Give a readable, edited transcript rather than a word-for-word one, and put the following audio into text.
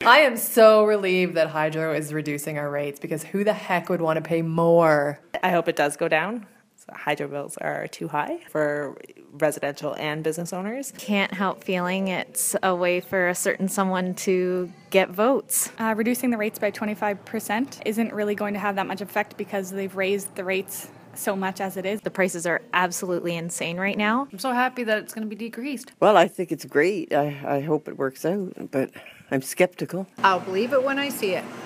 I am so relieved that Hydro is reducing our rates, because who the heck would want to pay more? I hope it does go down. Hydro bills are too high for residential and business owners. Can't help feeling it's a way for a certain someone to get votes. Reducing the rates by 25% isn't really going to have that much effect because they've raised the rates so much as it is. The prices are absolutely insane right now. I'm so happy that it's going to be decreased. Well, I think it's great. I hope it works out, but I'm skeptical. I'll believe it when I see it.